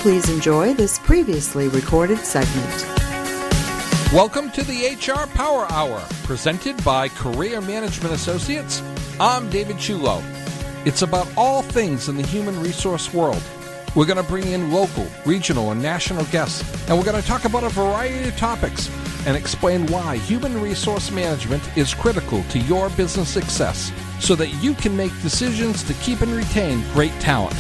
Please enjoy this previously recorded segment. Welcome to the HR Power Hour, presented by Career Management Associates. I'm David Chulo. It's about all things in the human resource world. We're going to bring in local, regional, and national guests, and we're going to talk about a variety of topics and explain why human resource management is critical to your business success so that you can make decisions to keep and retain great talent.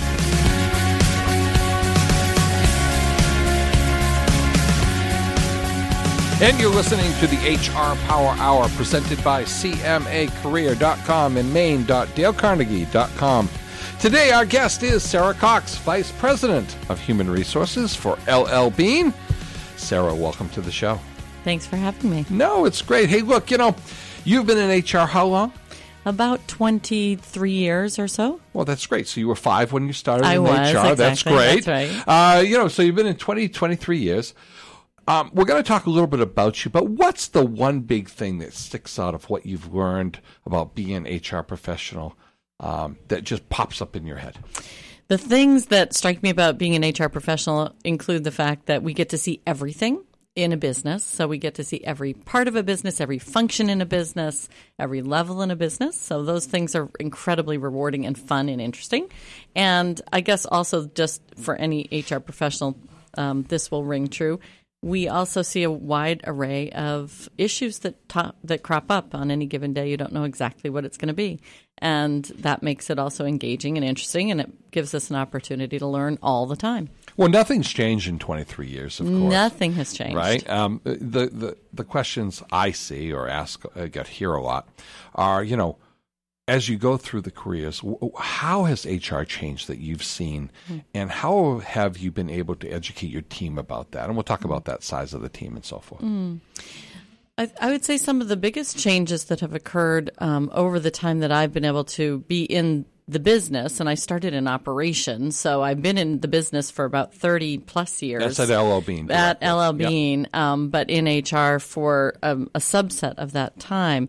And you're listening to the HR Power Hour presented by CMAcareer.com and Maine.DaleCarnegie.com. Today, our guest is Sarah Cox, Vice President of Human Resources for LL Bean. Sarah, welcome to the show. Thanks for having me. No, it's great. Hey, look, you've been in HR how long? About 23 years or so. Well, that's great. So you were 5 when you started in HR. Exactly. That's great. That's right. So you've been in 23 years. We're going to talk a little bit about you, but what's the one big thing that sticks out of what you've learned about being an HR professional that just pops up in your head? The things that strike me about being an HR professional include the fact that we get to see everything in a business. So we get to see every part of a business, every function in a business, every level in a business. So those things are incredibly rewarding and fun and interesting. And I guess also just for any HR professional, this will ring true. We also see a wide array of issues that crop up on any given day. You don't know exactly what it's going to be. And that makes it also engaging and interesting, and it gives us an opportunity to learn all the time. Well, nothing's changed in 23 years, of course. Nothing has changed. Right? The questions I see or get here a lot are, as you go through the careers, how has HR changed that you've seen, and how have you been able to educate your team about that? And we'll talk about that size of the team and so forth. I would say some of the biggest changes that have occurred over the time that I've been able to be in the business, and I started in operations, so I've been in the business for about 30 plus years. That's at LL Bean. At LL Bean, yep. But in HR for a subset of that time.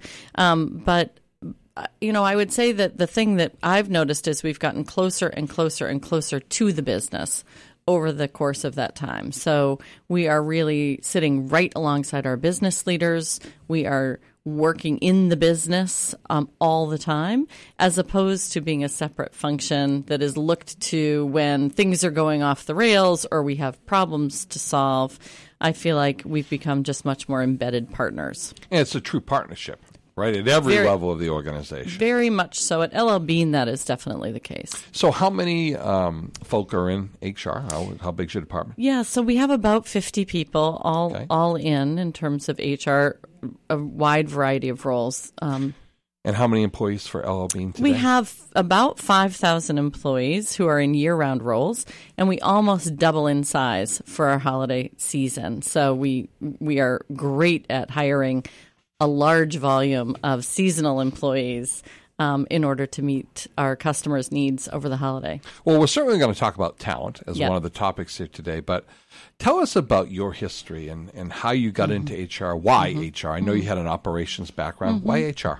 I would say that the thing that I've noticed is we've gotten closer and closer and closer to the business over the course of that time. So we are really sitting right alongside our business leaders. We are working in the business all the time, as opposed to being a separate function that is looked to when things are going off the rails or we have problems to solve. I feel like we've become just much more embedded partners. And it's a true partnership. Right, at every level of the organization. Very much so. At LL Bean, that is definitely the case. So how many folk are in HR? How big's your department? Yeah, so we have about 50 people all in terms of HR, a wide variety of roles. And how many employees for LL Bean today? We have about 5,000 employees who are in year-round roles, and we almost double in size for our holiday season. So we are great at hiring a large volume of seasonal employees in order to meet our customers' needs over the holiday. Well, we're certainly going to talk about talent as one of the topics here today, but tell us about your history and how you got into HR. Why HR? I know you had an operations background. Why HR?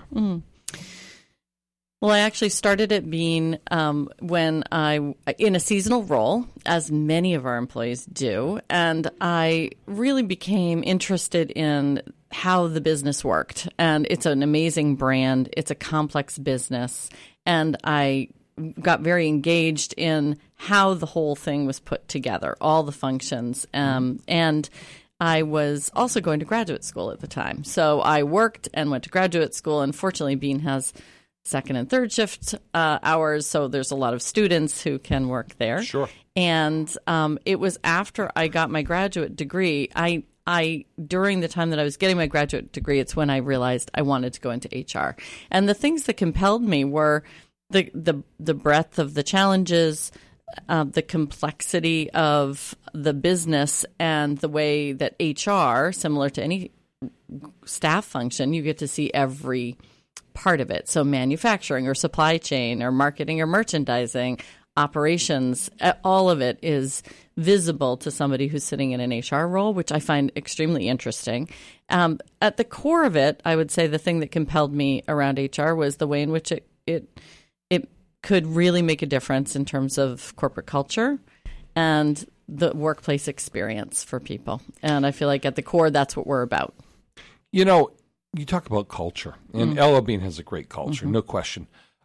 Well, I actually started at Bean when in a seasonal role, as many of our employees do, and I really became interested in how the business worked. And it's an amazing brand. It's a complex business. And I got very engaged in how the whole thing was put together, all the functions. And I was also going to graduate school at the time. So I worked and went to graduate school. And fortunately, Bean has second and third shift hours, so there's a lot of students who can work there. Sure. And it was after I got my graduate degree, I during the time that I was getting my graduate degree, it's when I realized I wanted to go into HR. And the things that compelled me were the breadth of the challenges, the complexity of the business, and the way that HR, similar to any staff function, you get to see every part of it. So manufacturing or supply chain or marketing or merchandising, operations, all of it is visible to somebody who's sitting in an HR role, which I find extremely interesting. At the core of it, I would say the thing that compelled me around HR was the way in which it could really make a difference in terms of corporate culture and the workplace experience for people. And I feel like at the core, that's what we're about. You know, you talk about culture, and LL Bean has a great culture, no question.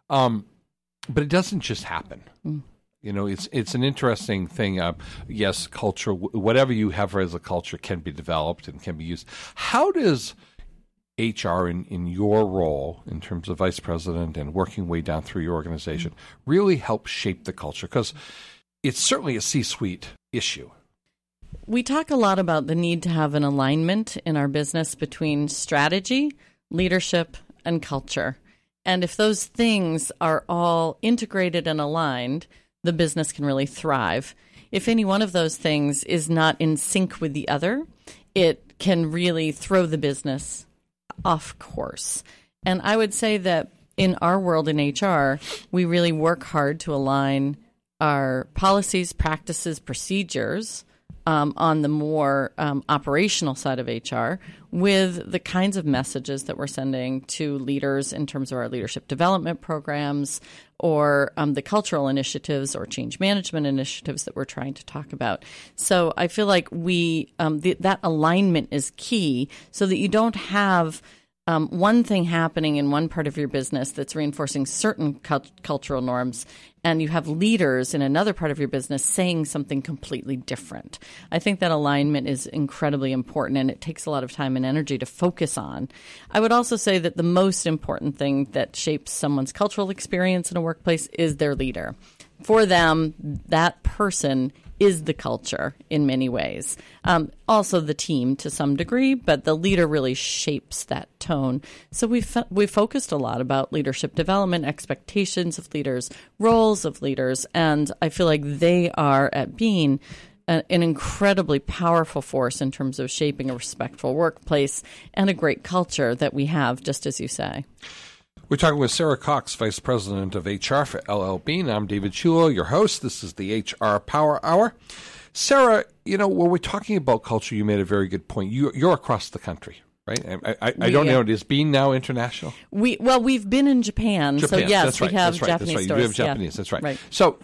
But it doesn't just happen. You know, it's an interesting thing. Yes, culture, whatever you have as a culture can be developed and can be used. How does HR in your role in terms of vice president and working way down through your organization really help shape the culture? Because it's certainly a C-suite issue. We talk a lot about the need to have an alignment in our business between strategy, leadership, and culture. And if those things are all integrated and aligned, the business can really thrive. If any one of those things is not in sync with the other, it can really throw the business off course. And I would say that in our world in HR, we really work hard to align our policies, practices, procedures on the more operational side of HR with the kinds of messages that we're sending to leaders in terms of our leadership development programs or the cultural initiatives or change management initiatives that we're trying to talk about. So I feel like that alignment is key so that you don't have one thing happening in one part of your business that's reinforcing certain cultural norms, and you have leaders in another part of your business saying something completely different. I think that alignment is incredibly important, and it takes a lot of time and energy to focus on. I would also say that the most important thing that shapes someone's cultural experience in a workplace is their leader. For them, that person is the culture in many ways. Also the team to some degree, but the leader really shapes that tone. So we've focused a lot about leadership development, expectations of leaders, roles of leaders, and I feel like they are at Bean an incredibly powerful force in terms of shaping a respectful workplace and a great culture that we have, just as you say. We're talking with Sarah Cox, Vice President of HR for LL Bean. I'm David Chulo, your host. This is the HR Power Hour. Sarah, you know, when we're talking about culture, you made a very good point. You're across the country, right? I don't know. Is Bean now international? We've been in Japan. So yes, that's right, we have that's right, Japanese that's right. stores. You have Japanese, that's right. Right. So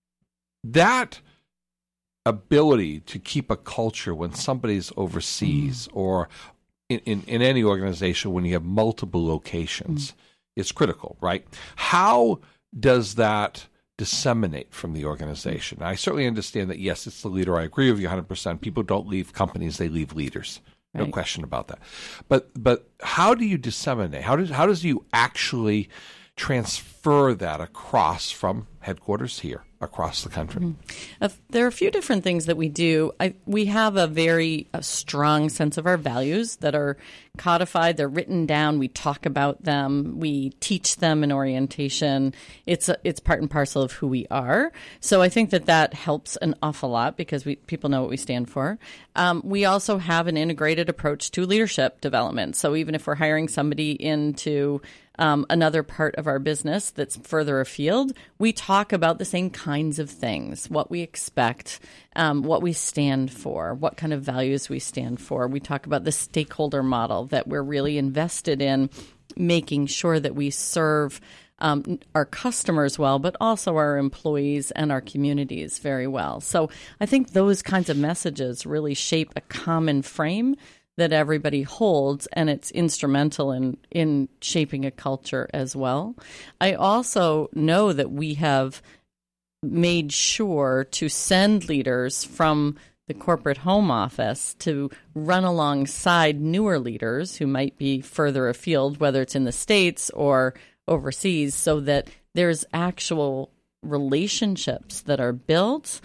that ability to keep a culture when somebody's overseas or in any organization when you have multiple locations is critical, right? How does that disseminate from the organization? I certainly understand that, yes, it's the leader. I agree with you 100%. People don't leave companies, they leave leaders. No Right. question about that. But how do you disseminate? How does you actually transfer that across from headquarters here across the country? There are a few different things that we do. We have a very strong sense of our values that are codified. They're written down. We talk about them. We teach them in orientation. It's part and parcel of who we are. So I think that helps an awful lot because people know what we stand for. We also have an integrated approach to leadership development. So even if we're hiring somebody into another part of our business that's further afield, we talk about the same kinds of things, what we expect, what we stand for, what kind of values we stand for. We talk about the stakeholder model, that we're really invested in making sure that we serve our customers well, but also our employees and our communities very well. So I think those kinds of messages really shape a common frame that everybody holds, and it's instrumental in shaping a culture as well. I also know that we have made sure to send leaders from the corporate home office to run alongside newer leaders who might be further afield, whether it's in the States or overseas, so that there's actual relationships that are built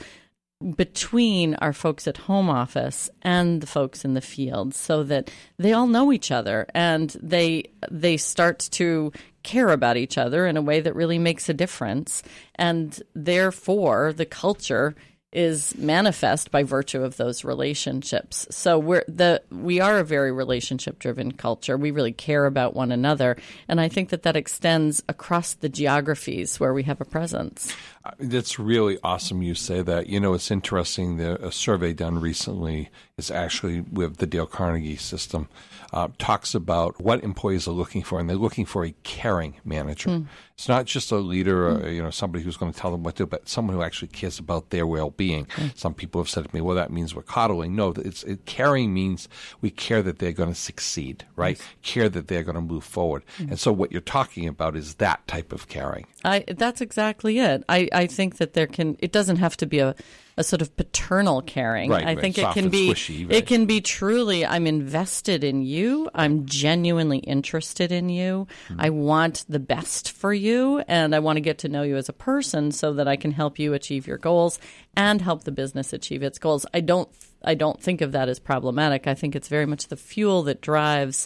between our folks at home office and the folks in the field, so that they all know each other and they start to care about each other in a way that really makes a difference. And therefore, the culture is manifest by virtue of those relationships. So we are a very relationship-driven culture. We really care about one another, and I think that extends across the geographies where we have a presence. That's really awesome you say that. You know, it's interesting. A survey done recently is actually with the Dale Carnegie system, talks about what employees are looking for, and they're looking for a caring manager. It's not just a leader or somebody who's going to tell them what to do, but someone who actually cares about their well-being. Some people have said to me, well, that means we're coddling. No, caring means we care that they're going to succeed, right? Yes. Care that they're going to move forward. And so what you're talking about is that type of caring. That's exactly it. I think that it doesn't have to be a sort of paternal caring. Right, I think soft it can be squishy, it can be truly, I'm invested in you. I'm genuinely interested in you. I want the best for you, and I want to get to know you as a person so that I can help you achieve your goals and help the business achieve its goals. I don't think of that as problematic. I think it's very much the fuel that drives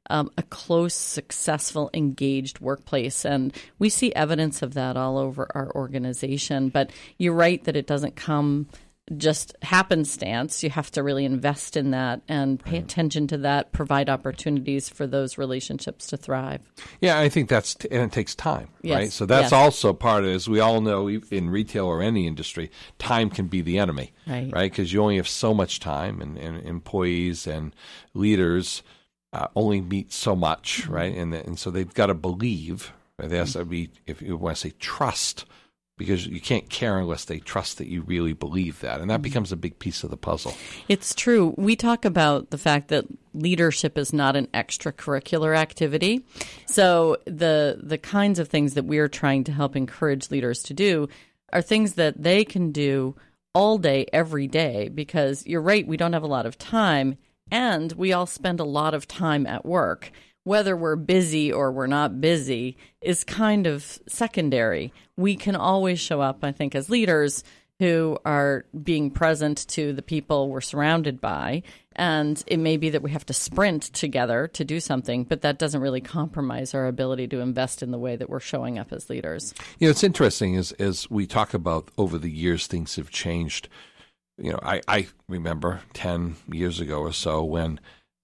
a close, successful, engaged workplace. And we see evidence of that all over our organization. But you're right that it doesn't come just happenstance. You have to really invest in that and pay attention to that, provide opportunities for those relationships to thrive. Yeah, I think and it takes time, yes. right? So that's also part of it. As we all know, in retail or any industry, time can be the enemy, right? Because you only have so much time, and employees and leaders only meet so much, right? And so they've got to believe. There has to be, if you want to say, trust, because you can't care unless they trust that you really believe that, and that becomes a big piece of the puzzle. It's true. We talk about the fact that leadership is not an extracurricular activity. So the kinds of things that we're trying to help encourage leaders to do are things that they can do all day, every day, because you're right, we don't have a lot of time. And we all spend a lot of time at work. Whether we're busy or we're not busy is kind of secondary. We can always show up, I think, as leaders who are being present to the people we're surrounded by. And it may be that we have to sprint together to do something, but that doesn't really compromise our ability to invest in the way that we're showing up as leaders. You know, it's interesting as we talk about over the years, things have changed. You know, I remember 10 years ago or so when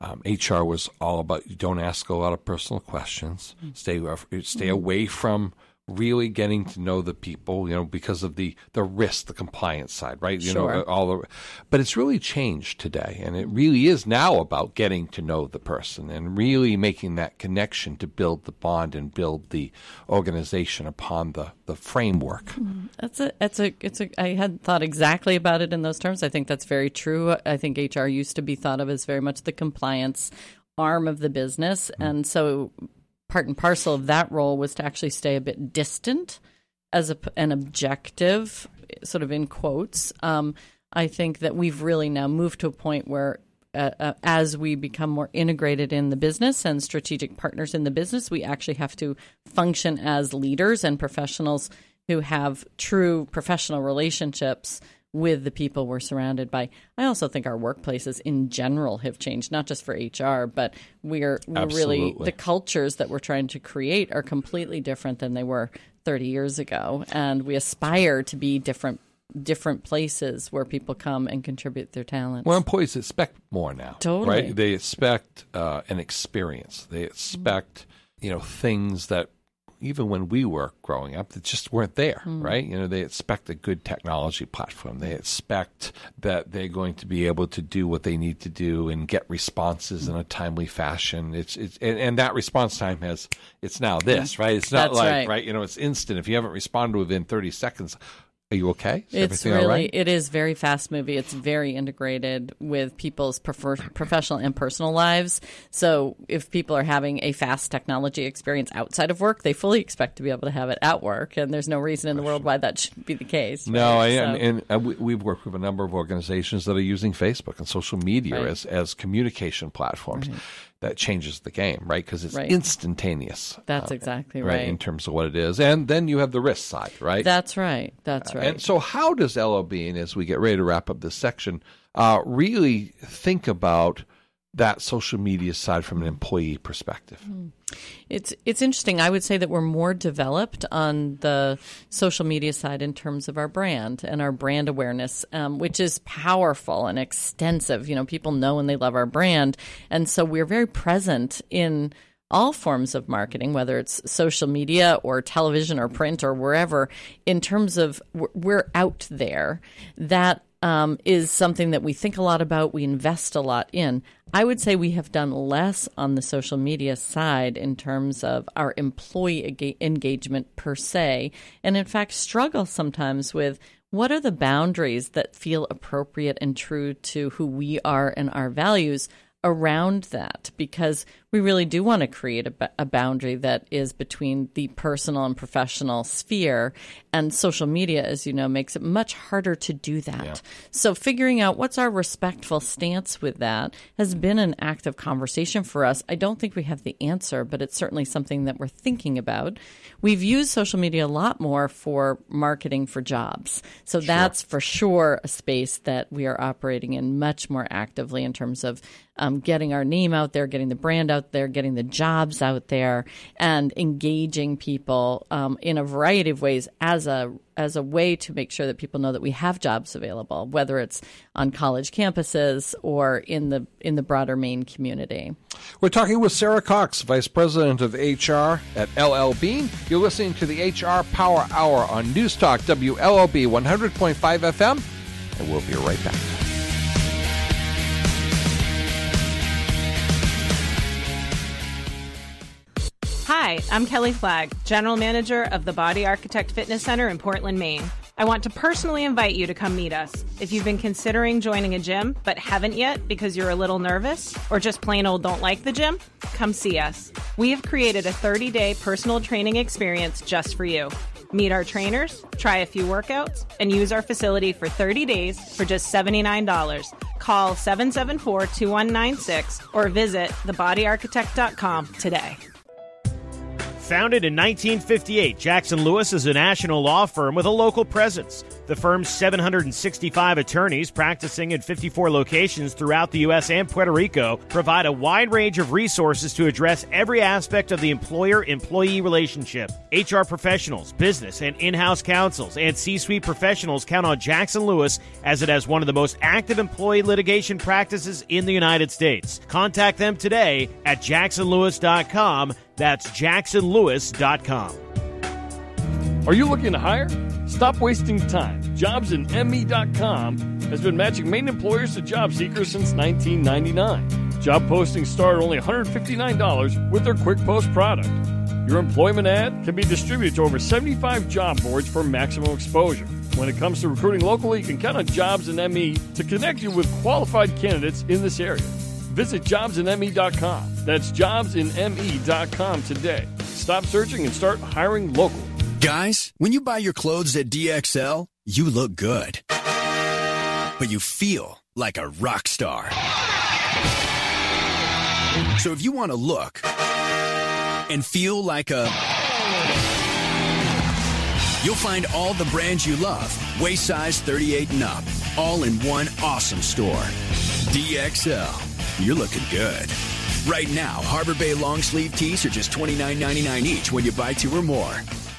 HR was all about you don't ask a lot of personal questions, stay away from really getting to know the people, you know, because of the risk, the compliance side, right? You know, but it's really changed today, and it really is now about getting to know the person and really making that connection to build the bond and build the organization upon the framework. I hadn't thought exactly about it in those terms. I think that's very true. I think HR used to be thought of as very much the compliance arm of the business, and so part and parcel of that role was to actually stay a bit distant as an objective, sort of in quotes. I think that we've really now moved to a point where as we become more integrated in the business and strategic partners in the business, we actually have to function as leaders and professionals who have true professional relationships with the people we're surrounded by. I also think our workplaces in general have changed, not just for HR, but we're really, the cultures that we're trying to create are completely different than they were 30 years ago. And we aspire to be different places where people come and contribute their talents. Well, employees expect more now. Totally. Right? They expect an experience. They expect, things that even when we were growing up, that just weren't there, right? They expect a good technology platform. They expect that they're going to be able to do what they need to do and get responses in a timely fashion. And that response time it's now this, right? It's not right? It's instant. If you haven't responded within 30 seconds, are you okay? It is very fast moving. It's very integrated with people's professional and personal lives. So if people are having a fast technology experience outside of work, they fully expect to be able to have it at work. And there's no reason in the world why that shouldn't be the case. No, and we've worked with a number of organizations that are using Facebook and social media as communication platforms. Right. That changes the game, right? Because it's instantaneous. That's exactly right. In terms of what it is. And then you have the risk side, right? That's right. And so how does LOB, and as we get ready to wrap up this section, really think about that social media side from an employee perspective? It's interesting. I would say that we're more developed on the social media side in terms of our brand and our brand awareness, which is powerful and extensive. People know and they love our brand. And so we're very present in all forms of marketing, whether it's social media or television or print or wherever, in terms of we're out there, that is something that we think a lot about, we invest a lot in. I would say we have done less on the social media side in terms of our employee engagement per se, and in fact struggle sometimes with what are the boundaries that feel appropriate and true to who we are and our values around that, because we really do want to create a boundary that is between the personal and professional sphere, and social media, as you know, makes it much harder to do that. Yeah. So figuring out what's our respectful stance with that has been an active conversation for us. I don't think we have the answer, but it's certainly something that we're thinking about. We've used social media a lot more for marketing for jobs. So that's for sure a space that we are operating in much more actively in terms of getting our name out there, getting the brand out there, getting the jobs out there, and engaging people in a variety of ways as a way to make sure that people know that we have jobs available, whether it's on college campuses or in the broader Maine community. We're talking with Sarah Cox, Vice President of HR at LL Bean. You're listening to the HR Power Hour on News Talk WLOB 100.5 FM, and we'll be right back. Hi, I'm Kelly Flagg, General Manager of the Body Architect Fitness Center in Portland, Maine. I want to personally invite you to come meet us. If you've been considering joining a gym but haven't yet because you're a little nervous or just plain old don't like the gym, come see us. We have created a 30-day personal training experience just for you. Meet our trainers, try a few workouts, and use our facility for 30 days for just $79. Call 774-2196 or visit thebodyarchitect.com today. Founded in 1958, Jackson Lewis is a national law firm with a local presence. The firm's 765 attorneys practicing in 54 locations throughout the U.S. and Puerto Rico provide a wide range of resources to address every aspect of the employer-employee relationship. HR professionals, business and in-house counsels, and C-suite professionals count on Jackson Lewis as it has one of the most active employee litigation practices in the United States. Contact them today at jacksonlewis.com. That's jacksonlewis.com. Are you looking to hire? Stop wasting time. JobsInME.com has been matching Maine employers to job seekers since 1999. Job postings start at only $159 with their Quick Post product. Your employment ad can be distributed to over 75 job boards for maximum exposure. When it comes to recruiting locally, you can count on JobsInME to connect you with qualified candidates in this area. Visit JobsInME.com. That's JobsInME.com today. Stop searching and start hiring locally. Guys, when you buy your clothes at DXL, you look good. But you feel like a rock star. So if you want to look and feel like a... You'll find all the brands you love, waist size 38 and up, all in one awesome store. DXL. You're looking good. Right now, Harbor Bay long sleeve tees are just $29.99 each when you buy 2 or more.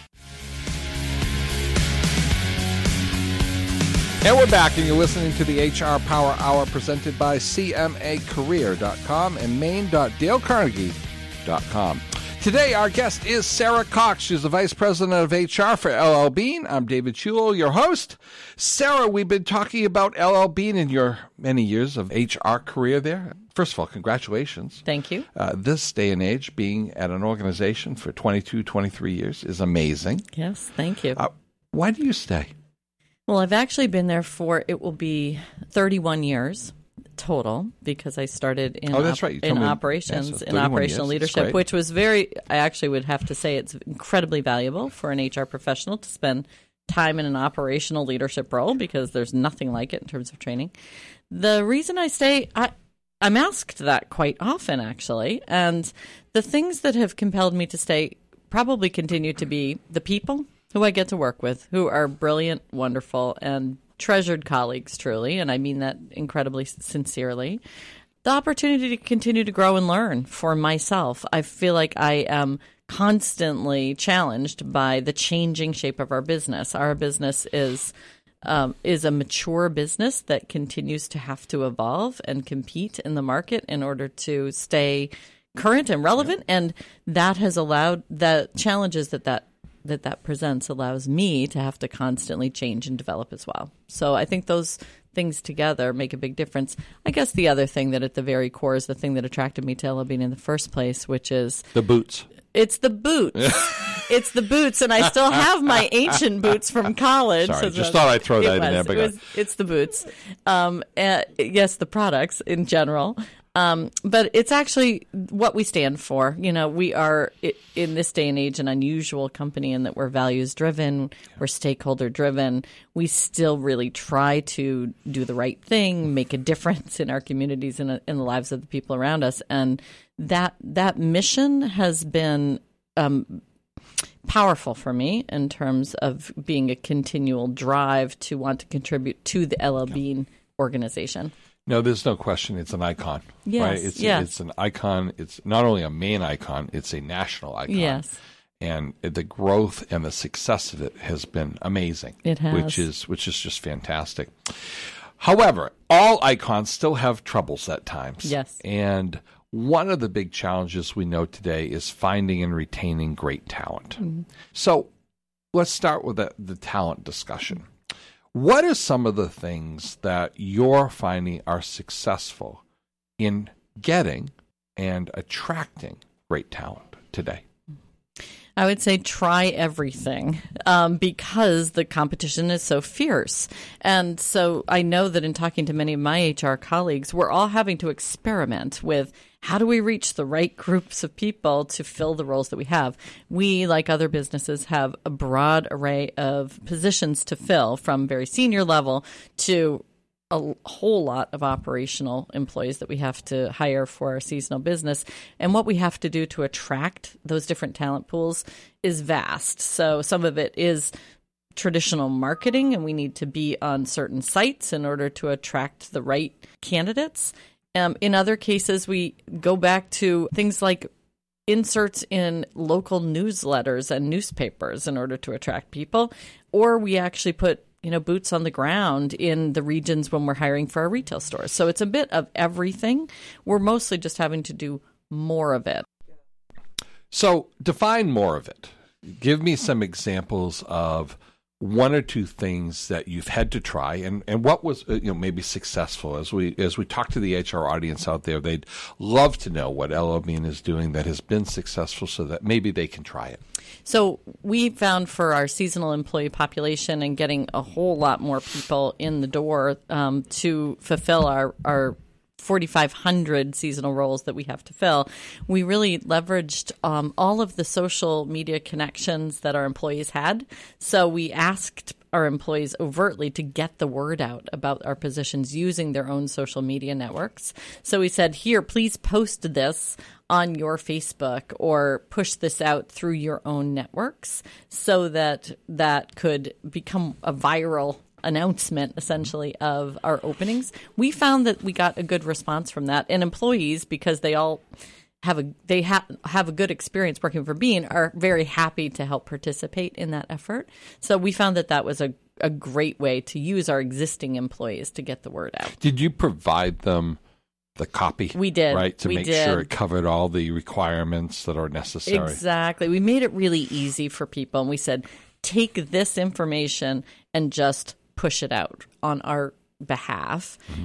And we're back, and you're listening to the HR Power Hour presented by CMAcareer.com and Maine.DaleCarnegie.com. Today, our guest is Sarah Cox. She's the Vice President of HR for LL Bean. I'm David Chulo, your host. Sarah, we've been talking about LL Bean and your many years of HR career there. First of all, congratulations. Thank you. This day and age, being at an organization for 22, 23 years is amazing. Yes, thank you. Why do you stay? Well, I've actually been there for, it will be 31 years total, because I started in operations, in operational leadership, which was I actually would have to say it's incredibly valuable for an HR professional to spend time in an operational leadership role, because there's nothing like it in terms of training. The reason I stay, I'm asked that quite often, actually, and the things that have compelled me to stay probably continue to be the people who I get to work with, who are brilliant, wonderful, and treasured colleagues, truly, and I mean that incredibly sincerely. The opportunity to continue to grow and learn for myself. I feel like I am constantly challenged by the changing shape of our business. Our business is a mature business that continues to have to evolve and compete in the market in order to stay current and relevant, and that has allowed the challenges that presents allows me to have to constantly change and develop as well. So I think those things together make a big difference. I guess the other thing that at the very core is the thing that attracted me to LL Bean in the first place, which is the boots. It's the boots. It's the boots, and I still have my ancient boots from college. Sorry, just thought I'd throw that in there. It's the boots. Yes, the products in general. But it's actually what we stand for. You know, we are, in this day and age, an unusual company in that we're values-driven, we're stakeholder-driven. We still really try to do the right thing, make a difference in our communities and in the lives of the people around us. And that mission has been powerful for me in terms of being a continual drive to want to contribute to the LL Bean organization. No, there's no question. It's an icon, yes, right? yes. It's an icon. It's not only a Maine icon, it's a national icon. Yes. And the growth and the success of it has been amazing. It has. Which is just fantastic. However, all icons still have troubles at times. Yes. And one of the big challenges we know today is finding and retaining great talent. Mm-hmm. So let's start with the talent discussion. What are some of the things that you're finding are successful in getting and attracting great talent today? I would say try everything because the competition is so fierce. And so I know that in talking to many of my HR colleagues, we're all having to experiment with how do we reach the right groups of people to fill the roles that we have. We, like other businesses, have a broad array of positions to fill, from very senior level to a whole lot of operational employees that we have to hire for our seasonal business. And what we have to do to attract those different talent pools is vast. So some of it is traditional marketing, and we need to be on certain sites in order to attract the right candidates. In other cases, we go back to things like inserts in local newsletters and newspapers in order to attract people, or we actually put boots on the ground in the regions when we're hiring for our retail stores. So it's a bit of everything. We're mostly just having to do more of it. So define more of it. Give me some examples of one or two things that you've had to try, and what was maybe successful. As we talk to the HR audience out there, they'd love to know what LL Bean is doing that has been successful, so that maybe they can try it. So we found for our seasonal employee population and getting a whole lot more people in the door to fulfill our 4,500 seasonal roles that we have to fill, we really leveraged all of the social media connections that our employees had. So we asked our employees overtly to get the word out about our positions using their own social media networks. So we said, here, please post this on your Facebook or push this out through your own networks so that could become a viral announcement, essentially, of our openings. We found that we got a good response from that, and employees, because they all have a good experience working for Bean, are very happy to help participate in that effort. So we found that was a great way to use our existing employees to get the word out. Did you provide them the copy? We did. Right, to make sure it covered all the requirements that are necessary. Exactly. We made it really easy for people, and we said, take this information and just push it out on our behalf. Mm-hmm.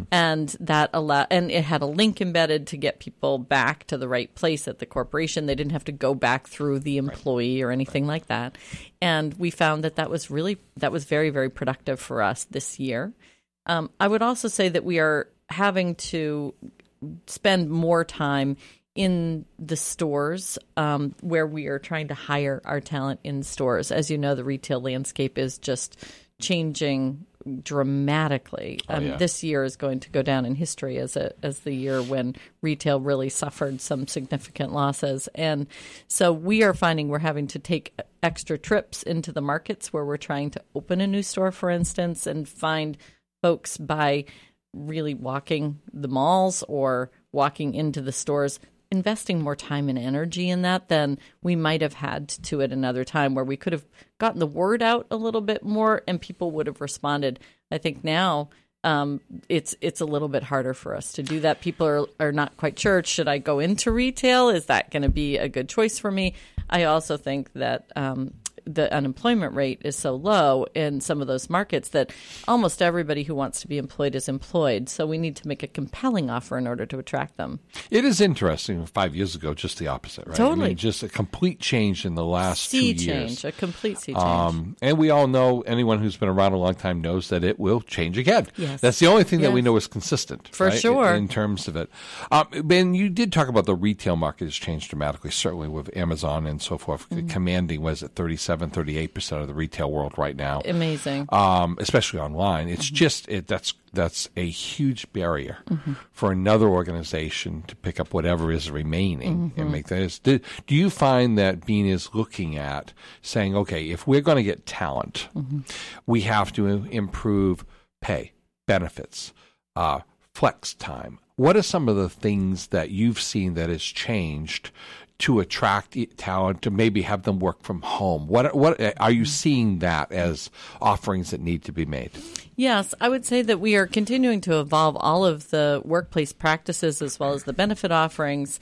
And it had a link embedded to get people back to the right place at the corporation. They didn't have to go back through the employee or anything like that. And we found that was very, very productive for us this year. I would also say that we are having to spend more time in the stores where we are trying to hire our talent in stores. As you know, the retail landscape is just changing dramatically. This year is going to go down in history as the year when retail really suffered some significant losses. And so we are finding we're having to take extra trips into the markets where we're trying to open a new store, for instance, and find folks by really walking the malls or walking into the stores, investing more time and energy in that than we might have had to at another time, where we could have gotten the word out a little bit more and people would have responded. I think now it's a little bit harder for us to do that. People are not quite sure. Should I go into retail? Is that going to be a good choice for me? I also think that the unemployment rate is so low in some of those markets that almost everybody who wants to be employed is employed. So we need to make a compelling offer in order to attract them. It is interesting. 5 years ago, just the opposite, right? Totally. I mean, just a complete change in the last 2 years. A complete sea change. And we all know, anyone who's been around a long time knows that it will change again. Yes. That's the only thing that we know is consistent. For right? sure. In terms of it. Ben, you did talk about the retail market has changed dramatically, certainly with Amazon and so forth, commanding, was it 38% of the retail world right now. Amazing. Especially online. It's just, that's a huge barrier for another organization to pick up whatever is remaining and make that. Do you find that Bean is looking at saying, okay, if we're going to get talent, we have to improve pay, benefits, flex time? What are some of the things that you've seen that has changed to attract talent, to maybe have them work from home? What are you seeing that as offerings that need to be made? Yes, I would say that we are continuing to evolve all of the workplace practices as well as the benefit offerings.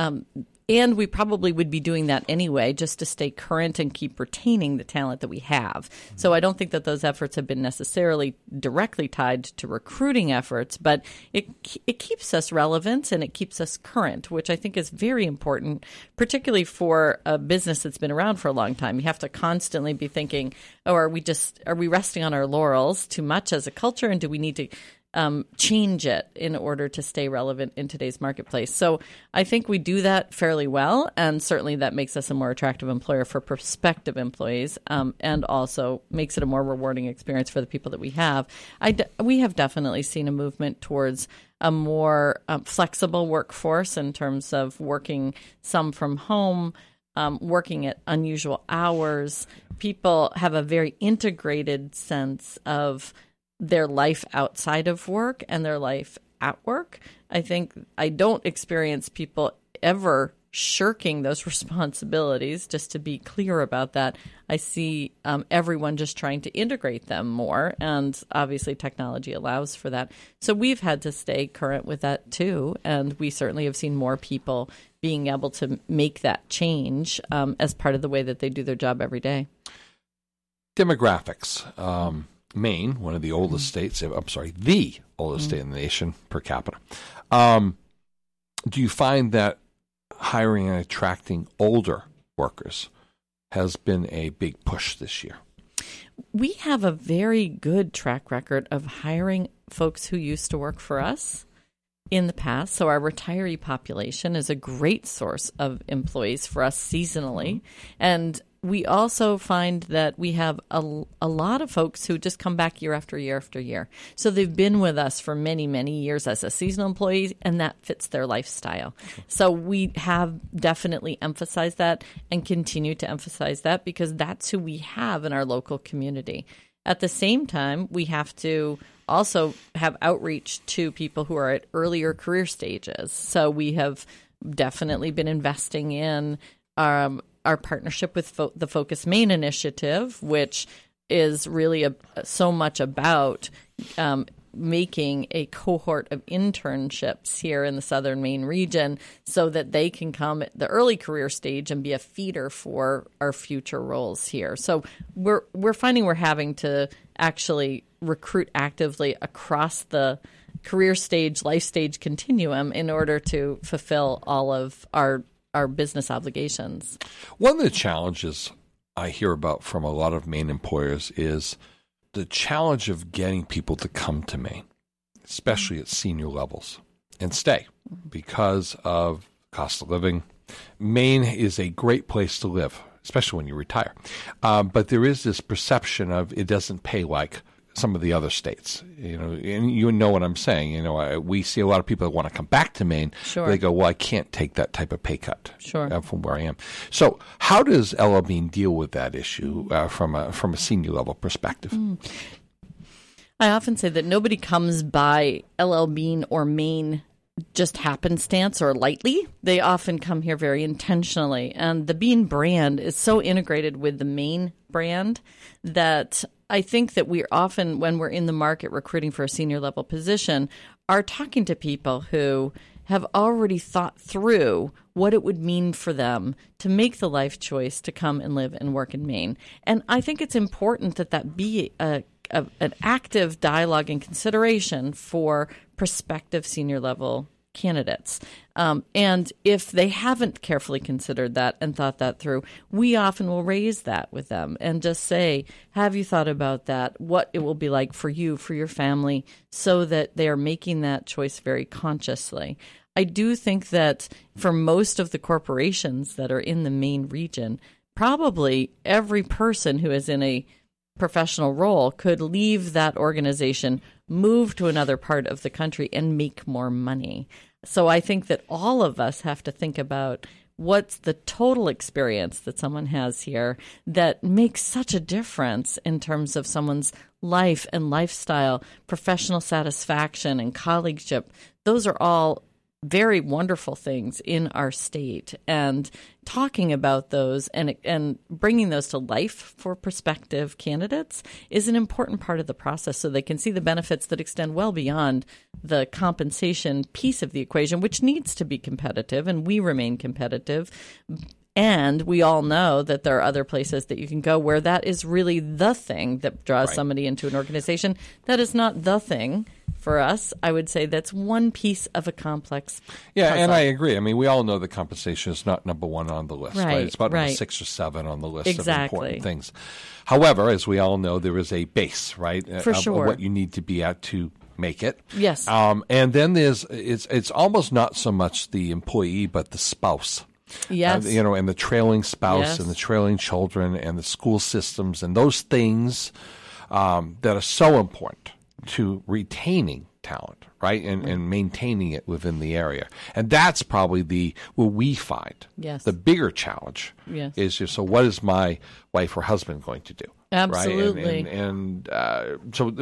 And we probably would be doing that anyway, just to stay current and keep retaining the talent that we have. So I don't think that those efforts have been necessarily directly tied to recruiting efforts, but it keeps us relevant and it keeps us current, which I think is very important, particularly for a business that's been around for a long time. You have to constantly be thinking, are we resting on our laurels too much as a culture, and do we need to change it in order to stay relevant in today's marketplace? So I think we do that fairly well, and certainly that makes us a more attractive employer for prospective employees, and also makes it a more rewarding experience for the people that we have. We have definitely seen a movement towards a more flexible workforce in terms of working some from home, working at unusual hours. People have a very integrated sense of their life outside of work and their life at work. I think I don't experience people ever shirking those responsibilities, just to be clear about that. I see everyone just trying to integrate them more, and obviously technology allows for that. So we've had to stay current with that too, and we certainly have seen more people being able to make that change as part of the way that they do their job every day. Demographics. Maine, one of the oldest states, the oldest state in the nation per capita. Do you find that hiring and attracting older workers has been a big push this year? We have a very good track record of hiring folks who used to work for us in the past. So our retiree population is a great source of employees for us seasonally. And we also find that we have a lot of folks who just come back year after year after year. So they've been with us for many, many years as a seasonal employee, and that fits their lifestyle. So we have definitely emphasized that and continue to emphasize that because that's who we have in our local community. At the same time, we have to also have outreach to people who are at earlier career stages. So we have definitely been investing in our partnership with the Focus Maine initiative, which is really so much about making a cohort of internships here in the Southern Maine region so that they can come at the early career stage and be a feeder for our future roles here. So we're finding we're having to actually recruit actively across the career stage, life stage continuum in order to fulfill all of our business obligations. One of the challenges I hear about from a lot of Maine employers is the challenge of getting people to come to Maine, especially at senior levels, and stay because of cost of living. Maine is a great place to live, especially when you retire. But there is this perception of it doesn't pay like some of the other states, and you know what I'm saying. We see a lot of people that want to come back to Maine. Sure. They go, well, I can't take that type of pay cut from where I am. So how does LL Bean deal with that issue from a senior level perspective? I often say that nobody comes by LL Bean or Maine just happenstance or lightly. They often come here very intentionally. And the Bean brand is so integrated with the Maine brand that I think that we're often, when we're in the market recruiting for a senior level position, are talking to people who have already thought through what it would mean for them to make the life choice to come and live and work in Maine. And I think it's important that that be an active dialogue and consideration for prospective senior level candidates. And if they haven't carefully considered that and thought that through, we often will raise that with them and just say, have you thought about that? What it will be like for you, for your family, so that they are making that choice very consciously. I do think that for most of the corporations that are in the Maine region, probably every person who is in a professional role could leave that organization, move to another part of the country, and make more money. So I think that all of us have to think about what's the total experience that someone has here that makes such a difference in terms of someone's life and lifestyle, professional satisfaction and colleagueship. Those are all very wonderful things in our state, and talking about those and bringing those to life for prospective candidates is an important part of the process, so they can see the benefits that extend well beyond the compensation piece of the equation, which needs to be competitive, and we remain competitive. And we all know that there are other places that you can go where that is really the thing that draws somebody into an organization. That is not the thing. For us, I would say that's one piece of a complex puzzle. And I agree. I mean, we all know that compensation is not number one on the list, right? It's about number 6 or 7 on the list of important things. However, as we all know, there is a base, right? For sure. Of what you need to be at to make it. Yes. And then it's almost not so much the employee, but the spouse. Yes. And the trailing spouse yes. and the trailing children and the school systems and those things that are so important to retaining talent, right, and maintaining it within the area. And that's probably what we find. Yes. The bigger challenge yes. is just, so what is my wife or husband going to do? Absolutely. Right?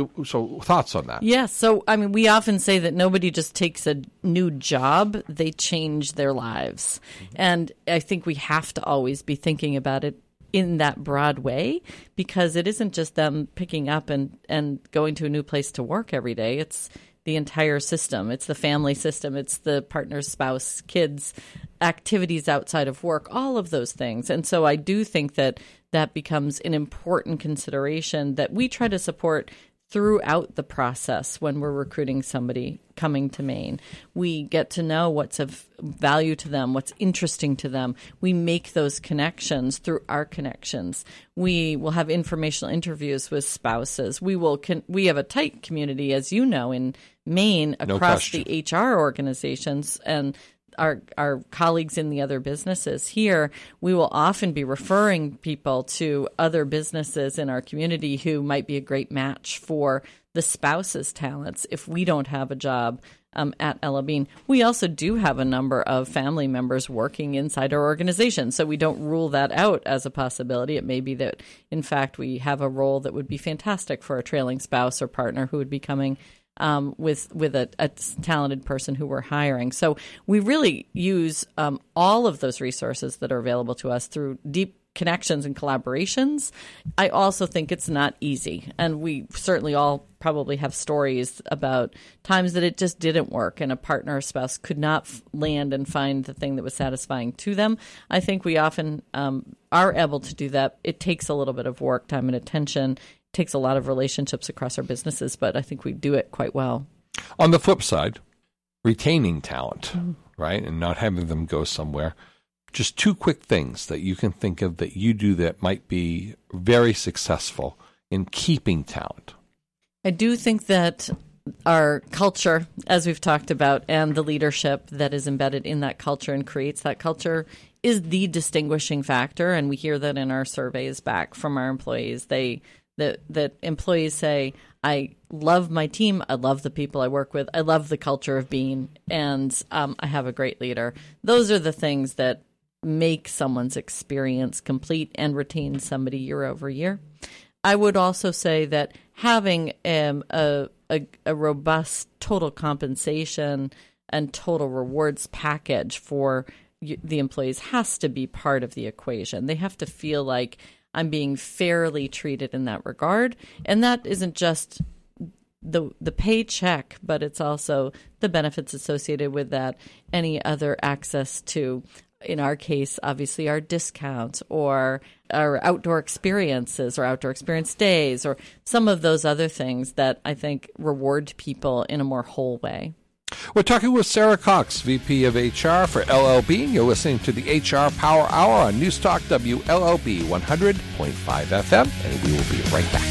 So thoughts on that? Yes. So, I mean, we often say that nobody just takes a new job, they change their lives. Mm-hmm. And I think we have to always be thinking about it in that broad way, because it isn't just them picking up and going to a new place to work every day. It's the entire system. It's the family system. It's the partner, spouse, kids, activities outside of work, all of those things. And so I do think that that becomes an important consideration that we try to support throughout the process when we're recruiting somebody coming to Maine. We get to know what's of value to them, what's interesting to them. We make those connections through our connections. We will have informational interviews with spouses. We have a tight community, as you know, in Maine across the HR organizations and our colleagues in the other businesses here. We will often be referring people to other businesses in our community who might be a great match for the spouse's talents if we don't have a job at Ella Bean. We also do have a number of family members working inside our organization, so we don't rule that out as a possibility. It may be that, in fact, we have a role that would be fantastic for a trailing spouse or partner who would be coming with a talented person who we're hiring. So we really use all of those resources that are available to us through deep connections and collaborations. I also think it's not easy. And we certainly all probably have stories about times that it just didn't work and a partner or spouse could not land and find the thing that was satisfying to them. I think we often are able to do that. It takes a little bit of work, time, and attention. Takes a lot of relationships across our businesses, but I think we do it quite well. On the flip side, retaining talent, right, and not having them go somewhere. Just 2 quick things that you can think of that you do that might be very successful in keeping talent. I do think that our culture, as we've talked about, and the leadership that is embedded in that culture and creates that culture is the distinguishing factor, and we hear that in our surveys back from our employees. That employees say, I love my team, I love the people I work with, I love the culture of Bean, and I have a great leader. Those are the things that make someone's experience complete and retain somebody year over year. I would also say that having a robust total compensation and total rewards package for the employees has to be part of the equation. They have to feel like I'm being fairly treated in that regard. And that isn't just the paycheck, but it's also the benefits associated with that, any other access to, in our case, obviously our discounts or our outdoor experiences or outdoor experience days or some of those other things that I think reward people in a more whole way. We're talking with Sarah Cox, VP of HR for LL Bean. You're listening to the HR Power Hour on Newstalk WLLB 100.5 FM, and we will be right back.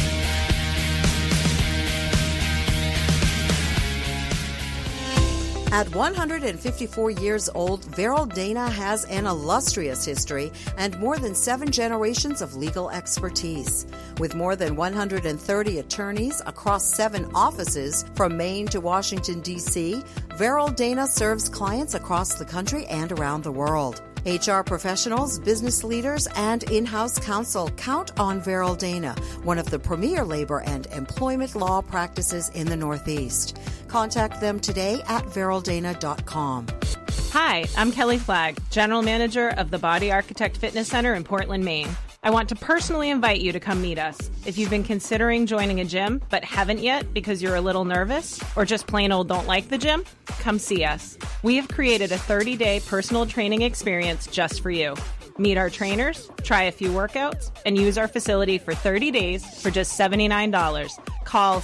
At 154 years old, Verrill Dana has an illustrious history and more than 7 generations of legal expertise. With more than 130 attorneys across 7 offices from Maine to Washington, D.C., Verrill Dana serves clients across the country and around the world. HR professionals, business leaders, and in-house counsel count on Verrill Dana, one of the premier labor and employment law practices in the Northeast. Contact them today at verrilldana.com. Hi, I'm Kelly Flagg, General Manager of the Body Architect Fitness Center in Portland, Maine. I want to personally invite you to come meet us. If you've been considering joining a gym but haven't yet because you're a little nervous or just plain old don't like the gym, come see us. We have created a 30-day personal training experience just for you. Meet our trainers, try a few workouts, and use our facility for 30 days for just $79. Call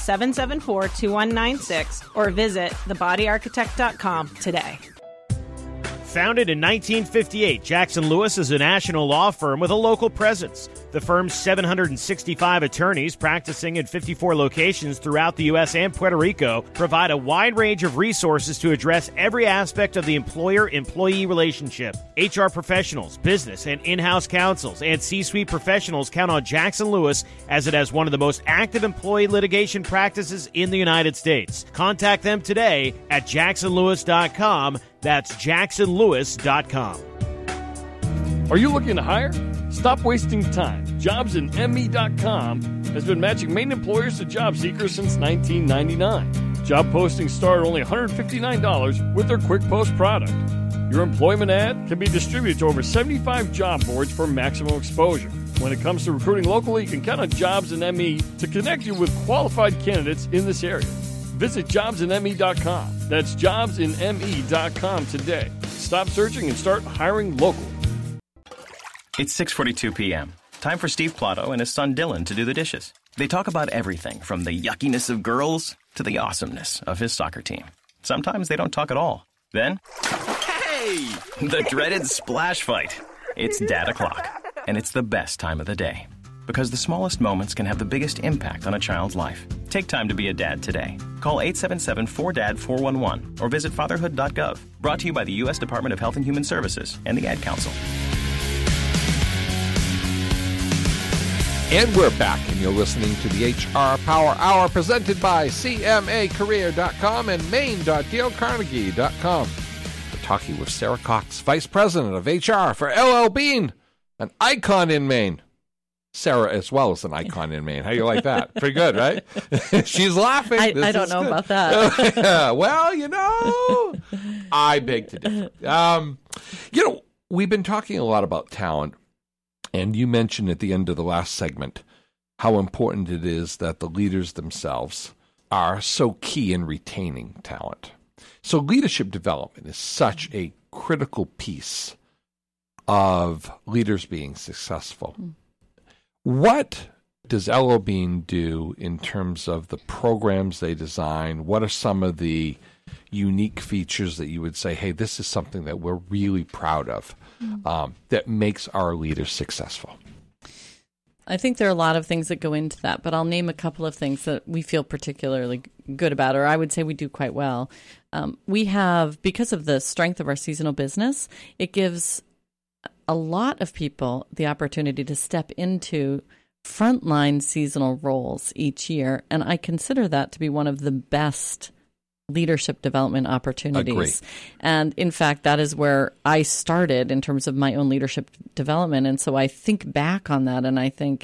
774-2196 or visit thebodyarchitect.com today. Founded in 1958, Jackson Lewis is a national law firm with a local presence. The firm's 765 attorneys practicing in 54 locations throughout the U.S. and Puerto Rico provide a wide range of resources to address every aspect of the employer-employee relationship. HR professionals, business and in-house counsels, and C-suite professionals count on Jackson Lewis as it has one of the most active employee litigation practices in the United States. Contact them today at jacksonlewis.com. That's jacksonlewis.com. Are you looking to hire? Stop wasting time. JobsInME.com has been matching Maine employers to job seekers since 1999. Job postings start at only $159 with their Quick Post product. Your employment ad can be distributed to over 75 job boards for maximum exposure. When it comes to recruiting locally, you can count on JobsInME to connect you with qualified candidates in this area. Visit JobsInME.com. That's JobsInME.com today. Stop searching and start hiring locally. It's 6:42 p.m. Time for Steve Plotto and his son Dylan to do the dishes. They talk about everything from the yuckiness of girls to the awesomeness of his soccer team. Sometimes they don't talk at all. Then, hey! The dreaded splash fight. It's Dad O'Clock, and it's the best time of the day. Because the smallest moments can have the biggest impact on a child's life. Take time to be a dad today. Call 877-4DAD-411 or visit fatherhood.gov. Brought to you by the U.S. Department of Health and Human Services and the Ad Council. And we're back, and you're listening to the HR Power Hour presented by CMAcareer.com and Maine.DaleCarnegie.com. We're talking with Sarah Cox, Vice President of HR for LL Bean, an icon in Maine. Sarah as well as an icon in Maine. How do you like that? Pretty good, right? She's laughing. I don't know about that. Well, I beg to differ. We've been talking a lot about talent, and you mentioned at the end of the last segment how important it is that the leaders themselves are so key in retaining talent. So leadership development is such a critical piece of leaders being successful. What does LL Bean do in terms of the programs they design? What are some of the unique features that you would say, hey, this is something that we're really proud of that makes our leaders successful? I think there are a lot of things that go into that, but I'll name a couple of things that we feel particularly good about, or I would say we do quite well. We have, because of the strength of our seasonal business, it gives a lot of people the opportunity to step into frontline seasonal roles each year. And I consider that to be one of the best leadership development opportunities. Agreed. And in fact, that is where I started in terms of my own leadership development. And so I think back on that and I think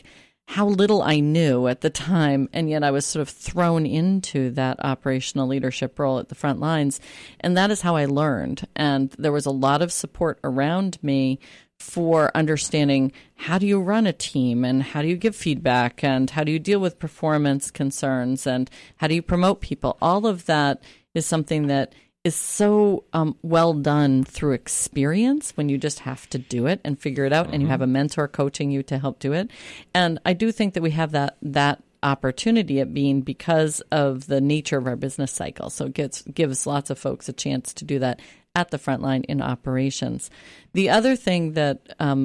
how little I knew at the time, and yet I was sort of thrown into that operational leadership role at the front lines. And that is how I learned. And there was a lot of support around me for understanding how do you run a team and how do you give feedback and how do you deal with performance concerns and how do you promote people. All of that is something that is so well done through experience when you just have to do it and figure it out, and you have a mentor coaching you to help do it. And I do think that we have that opportunity at Bean because of the nature of our business cycle. So it gives lots of folks a chance to do that at the front line in operations. The other thing that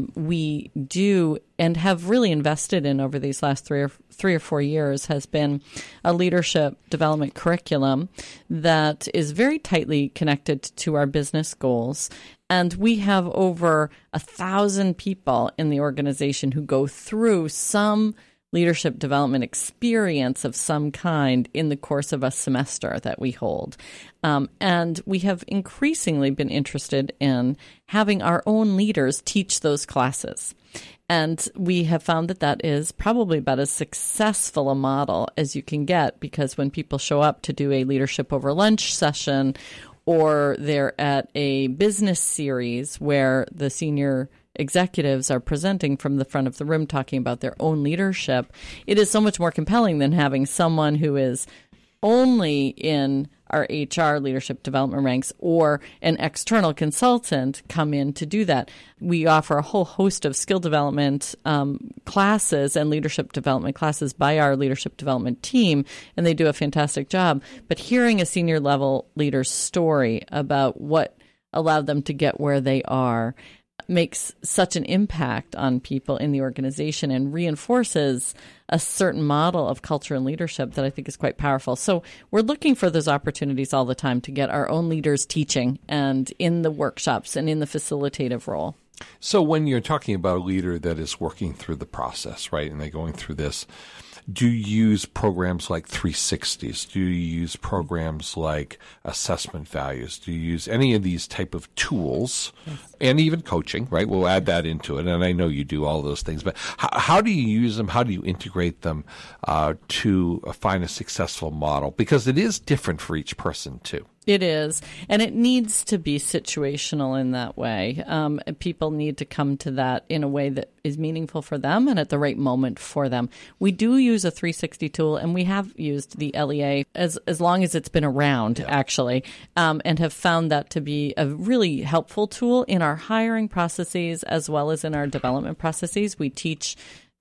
we do and have really invested in over these last three or 4 years has been a leadership development curriculum that is very tightly connected to our business goals. And we have over 1,000 people in the organization who go through some leadership development experience of some kind in the course of a semester that we hold. And we have increasingly been interested in having our own leaders teach those classes. And we have found that that is probably about as successful a model as you can get, because when people show up to do a leadership over lunch session, or they're at a business series where the senior executives are presenting from the front of the room talking about their own leadership, it is so much more compelling than having someone who is only in our HR leadership development ranks or an external consultant come in to do that. We offer a whole host of skill development classes and leadership development classes by our leadership development team, and they do a fantastic job. But hearing a senior level leader's story about what allowed them to get where they are makes such an impact on people in the organization and reinforces a certain model of culture and leadership that I think is quite powerful. So we're looking for those opportunities all the time to get our own leaders teaching and in the workshops and in the facilitative role. So when you're talking about a leader that is working through the process, right, and they're going through this, do you use programs like 360s? Do you use programs like assessment values? Do you use any of these type of tools? Yes. And even coaching, right? We'll add that into it. And I know you do all those things. But how do you use them? How do you integrate them to find a successful model? Because it is different for each person, too. It is, and it needs to be situational in that way. People need to come to that in a way that is meaningful for them and at the right moment for them. We do use a 360 tool, and we have used the LEA as long as it's been around, actually, and have found that to be a really helpful tool in our hiring processes as well as in our development processes. We teach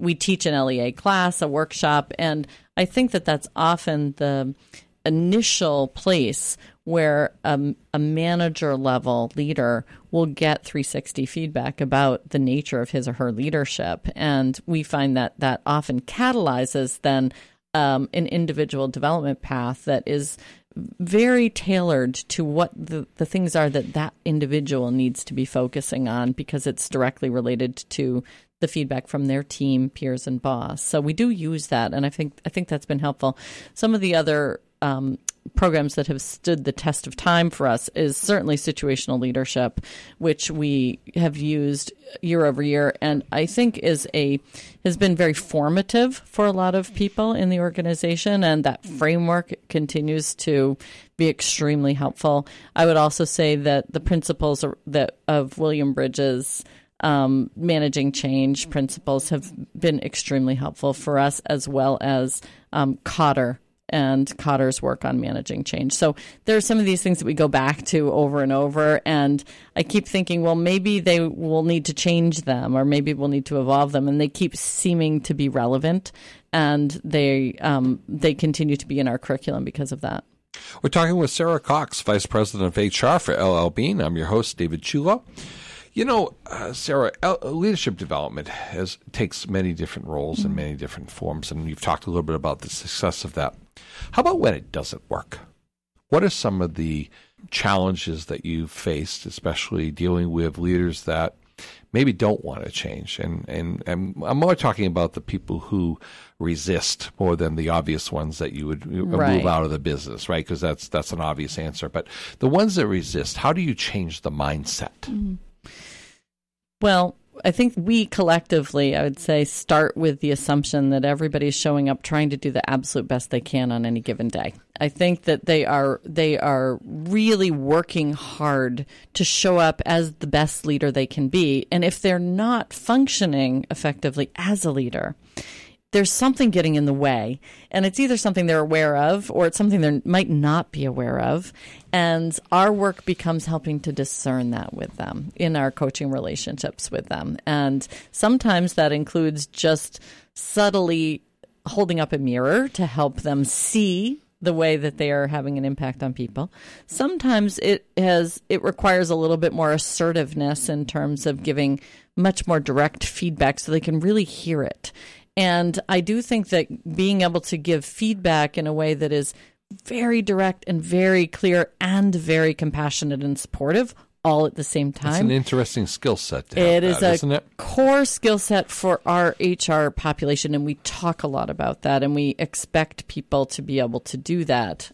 an LEA class, a workshop, and I think that that's often the initial place where a manager level leader will get 360 feedback about the nature of his or her leadership. And we find that often catalyzes then an individual development path that is very tailored to what the things are that individual needs to be focusing on, because it's directly related to the feedback from their team, peers, and boss. So we do use that, and I think that's been helpful. Some of the other programs that have stood the test of time for us is certainly situational leadership, which we have used year over year, and I think has been very formative for a lot of people in the organization, and that framework continues to be extremely helpful. I would also say that the principles of William Bridges' managing change principles have been extremely helpful for us, as well as Kotter and Kotter's work on managing change. So there are some of these things that we go back to over and over, and I keep thinking, well, maybe they will need to change them, or maybe we'll need to evolve them, and they keep seeming to be relevant, and they continue to be in our curriculum because of that. We're talking with Sarah Cox, Vice President of HR for LL Bean. I'm your host, David Chulo. You know, Sarah, leadership development takes many different roles and many different forms, and you've talked a little bit about the success of that. How about when it doesn't work? What are some of the challenges that you've faced, especially dealing with leaders that maybe don't want to change? And I'm more talking about the people who resist more than the obvious ones that you would move out of the business, right? Because that's an obvious answer. But the ones that resist, how do you change the mindset? Well, think we collectively, I would say, start with the assumption that everybody's showing up trying to do the absolute best they can on any given day. I think that they are really working hard to show up as the best leader they can be. And if they're not functioning effectively as a leader, there's something getting in the way, and it's either something they're aware of or it's something they might not be aware of. And our work becomes helping to discern that with them in our coaching relationships with them. And sometimes that includes just subtly holding up a mirror to help them see the way that they are having an impact on people. Sometimes it requires a little bit more assertiveness in terms of giving much more direct feedback so they can really hear it. And I do think that being able to give feedback in a way that is very direct and very clear and very compassionate and supportive all at the same time. It's an interesting skill set to have. Isn't it? Core skill set for our HR population, and we talk a lot about that, and we expect people to be able to do that.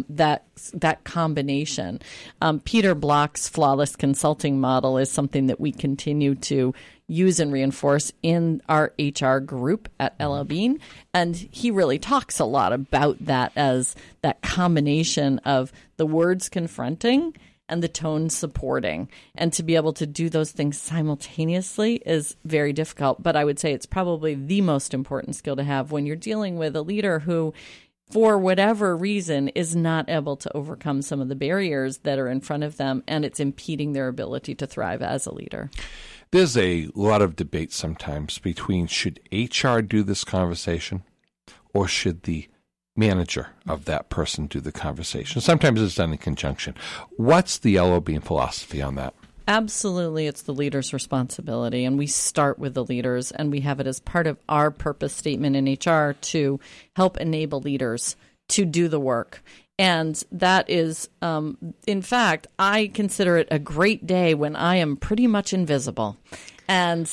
That combination. Peter Block's flawless consulting model is something that we continue to use and reinforce in our HR group at LL Bean. And he really talks a lot about that as that combination of the words confronting and the tone supporting. And to be able to do those things simultaneously is very difficult. But I would say it's probably the most important skill to have when you're dealing with a leader who, for whatever reason, is not able to overcome some of the barriers that are in front of them, and it's impeding their ability to thrive as a leader. There's a lot of debate sometimes between should HR do this conversation or should the manager of that person do the conversation. Sometimes it's done in conjunction. What's the LL Bean philosophy on that? Absolutely, it's the leader's responsibility, and we start with the leaders, and we have it as part of our purpose statement in HR to help enable leaders to do the work. And that is, in fact, I consider it a great day when I am pretty much invisible. And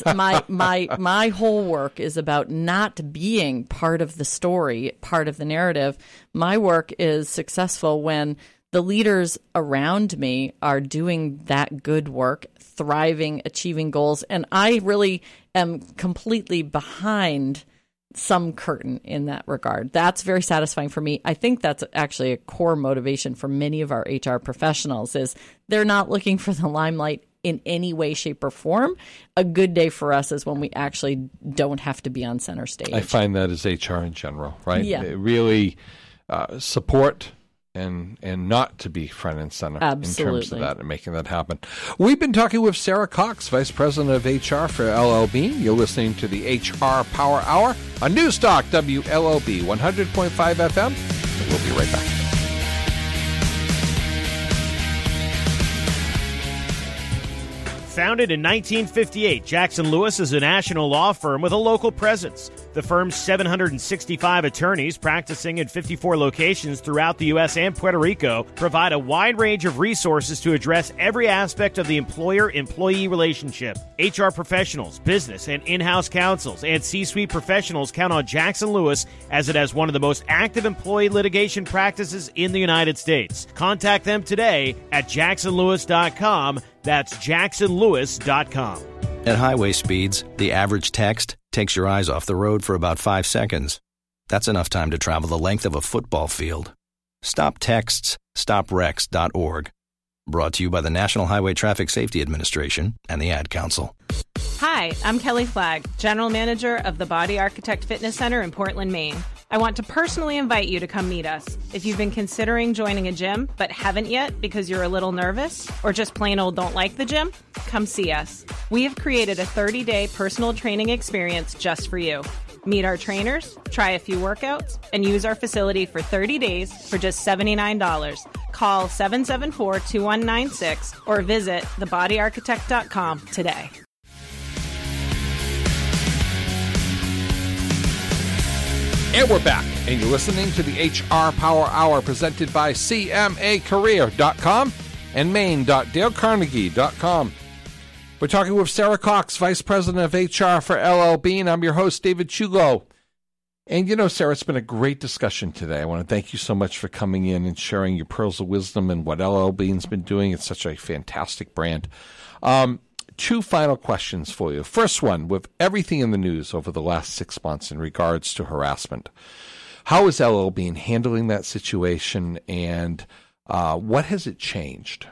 my whole work is about not being part of the story, part of the narrative. My work is successful when the leaders around me are doing that good work, thriving, achieving goals, and I really am completely behind some curtain in that regard. That's very satisfying for me. I think that's actually a core motivation for many of our HR professionals is they're not looking for the limelight in any way, shape, or form. A good day for us is when we actually don't have to be on center stage. I find that as HR in general, right? Yeah. Really support and not to be front and center Absolutely. in terms of that and making that happen. We've been talking with Sarah Cox, Vice President of HR for LL Bean. You're listening to the HR Power Hour on Newstalk WLOB 100.5 FM. And we'll be right back. Founded in 1958, Jackson Lewis is a national law firm with a local presence. The firm's 765 attorneys practicing in 54 locations throughout the U.S. and Puerto Rico provide a wide range of resources to address every aspect of the employer-employee relationship. HR professionals, business and in-house counsels, and C-suite professionals count on Jackson Lewis as it has one of the most active employee litigation practices in the United States. Contact them today at jacksonlewis.com. That's jacksonlewis.com. At highway speeds, the average text takes your eyes off the road for about 5 seconds. That's enough time to travel the length of a football field. Stop texts. StopWrecks.org. Brought to you by the National Highway Traffic Safety Administration and the Ad Council. Hi, I'm Kelly Flagg, General Manager of the Body Architect Fitness Center in Portland, Maine. I want to personally invite you to come meet us. If you've been considering joining a gym but haven't yet because you're a little nervous or just plain old don't like the gym, come see us. We have created a 30-day personal training experience just for you. Meet our trainers, try a few workouts, and use our facility for 30 days for just $79. Call 774-2196 or visit thebodyarchitect.com today. And we're back, and you're listening to the HR Power Hour presented by CMAcareer.com and Maine.DaleCarnegie.com. We're talking with Sarah Cox, Vice President of HR for LL Bean. I'm your host, David Chulo. And you know, Sarah, it's been a great discussion today. I want to thank you so much for coming in and sharing your pearls of wisdom and what LL Bean's been doing. It's such a fantastic brand. two final questions for you. First one, with everything in the news over the last 6 months in regards to harassment, how is LL Bean handling that situation, and what has it changed?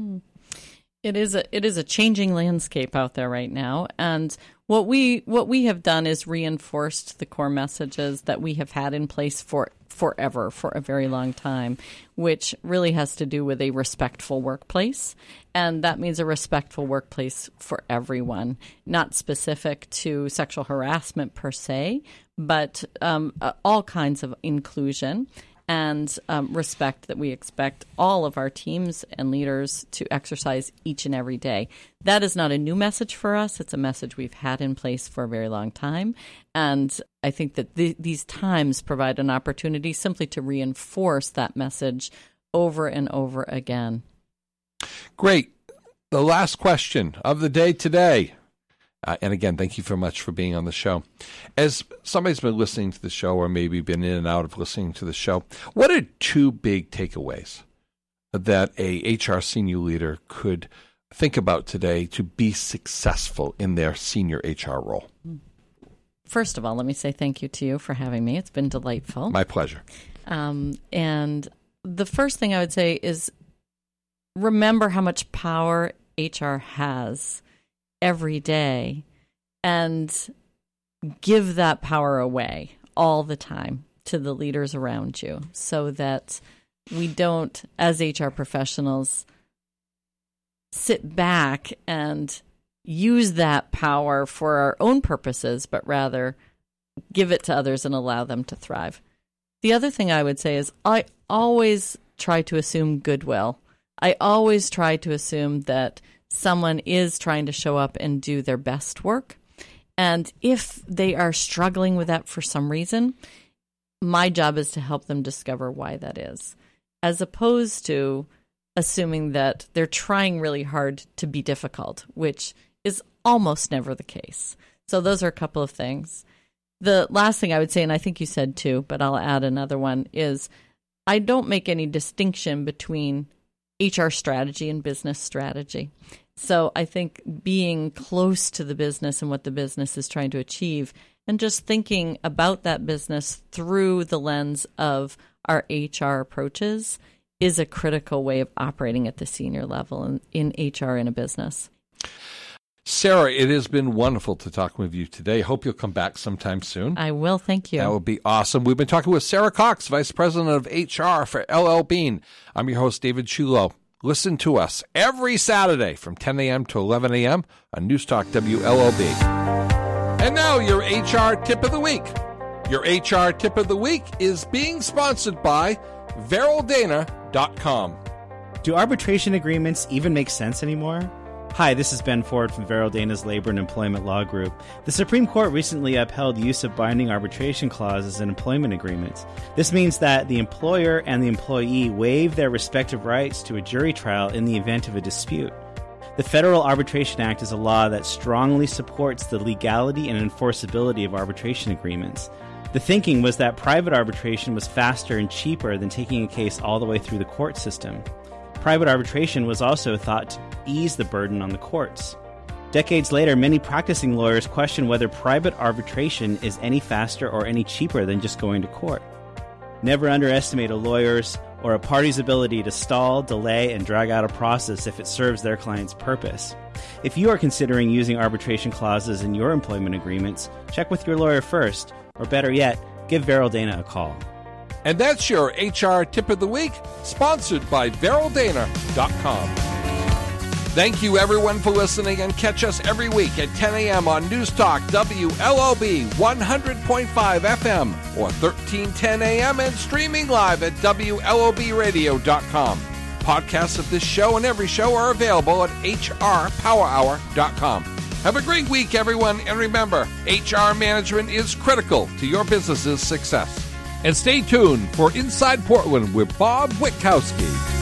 It is a changing landscape out there right now, and what we have done is reinforced the core messages that we have had in place forever, for a very long time, which really has to do with a respectful workplace. And that means a respectful workplace for everyone, not specific to sexual harassment per se, but all kinds of inclusion and respect that we expect all of our teams and leaders to exercise each and every day. That is not a new message for us. It's a message we've had in place for a very long time. And I think that these times provide an opportunity simply to reinforce that message over and over again. Great. The last question of the day today. And again, thank you very much for being on the show. As somebody's been listening to the show or maybe been in and out of listening to the show, what are two big takeaways that a HR senior leader could think about today to be successful in their senior HR role? First of all, let me say thank you to you for having me. It's been delightful. My pleasure. And the first thing I would say is remember how much power HR has every day, and give that power away all the time to the leaders around you, so that we don't, as HR professionals, sit back and use that power for our own purposes, but rather give it to others and allow them to thrive. The other thing I would say is I always try to assume goodwill. I always try to assume that someone is trying to show up and do their best work. And if they are struggling with that for some reason, my job is to help them discover why that is, as opposed to assuming that they're trying really hard to be difficult, which is almost never the case. So those are a couple of things. The last thing I would say, and I think you said too, but I'll add another one, is I don't make any distinction between HR strategy and business strategy. So I think being close to the business and what the business is trying to achieve, and just thinking about that business through the lens of our HR approaches, is a critical way of operating at the senior level in HR in a business. Sarah, it has been wonderful to talk with you today. Hope you'll come back sometime soon. I will. Thank you. That would be awesome. We've been talking with Sarah Cox, Vice President of HR for LL Bean. I'm your host, David Chulo. Listen to us every Saturday from 10 a.m. to 11 a.m. on Newstalk WLOB. And now your HR Tip of the Week. Your HR Tip of the Week is being sponsored by VerylDana.com. Do arbitration agreements even make sense anymore? Hi, this is Ben Ford from VerylDana's Labor and Employment Law Group. The Supreme Court recently upheld use of binding arbitration clauses in employment agreements. This means that the employer and the employee waive their respective rights to a jury trial in the event of a dispute. The Federal Arbitration Act is a law that strongly supports the legality and enforceability of arbitration agreements. The thinking was that private arbitration was faster and cheaper than taking a case all the way through the court system. Private arbitration was also thought to ease the burden on the courts. Decades later, many practicing lawyers question whether private arbitration is any faster or any cheaper than just going to court. Never underestimate a lawyer's or a party's ability to stall, delay, and drag out a process if it serves their client's purpose. If you are considering using arbitration clauses in your employment agreements, check with your lawyer first, or better yet, give VerylDana a call. And that's your HR Tip of the Week, sponsored by VerylDana.com. Thank you, everyone, for listening, and catch us every week at 10 a.m. on Newstalk WLOB 100.5 FM or 1310 a.m. and streaming live at WLOBradio.com. Podcasts of this show and every show are available at HRPowerHour.com. Have a great week, everyone, and remember, HR management is critical to your business's success. And stay tuned for Inside Portland with Bob Witkowski.